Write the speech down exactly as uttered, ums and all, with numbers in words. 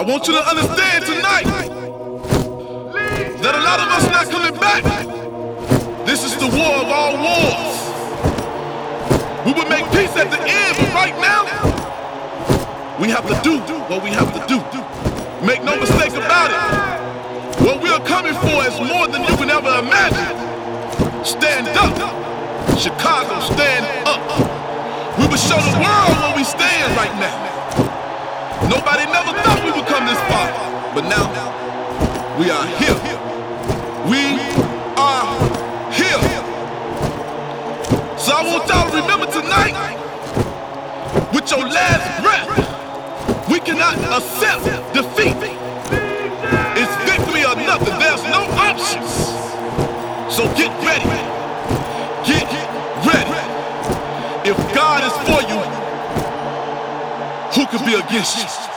want you to understand tonight that a lot of us not coming back. This is the war of all wars. We will make peace at the end, but right now, we have to do what we have to do. Make no mistake about it. What we are coming for is more than you can ever imagine. Stand up. Chicago, stand up. We will show the world where we stand right now. Nobody never thought we would come this far, but now we are here. We are here. So I want y'all to remember tonight, with your last breath, we cannot accept defeat. It's victory or nothing. There's no options. So get ready. Get ready. If God is for you, who could be against you?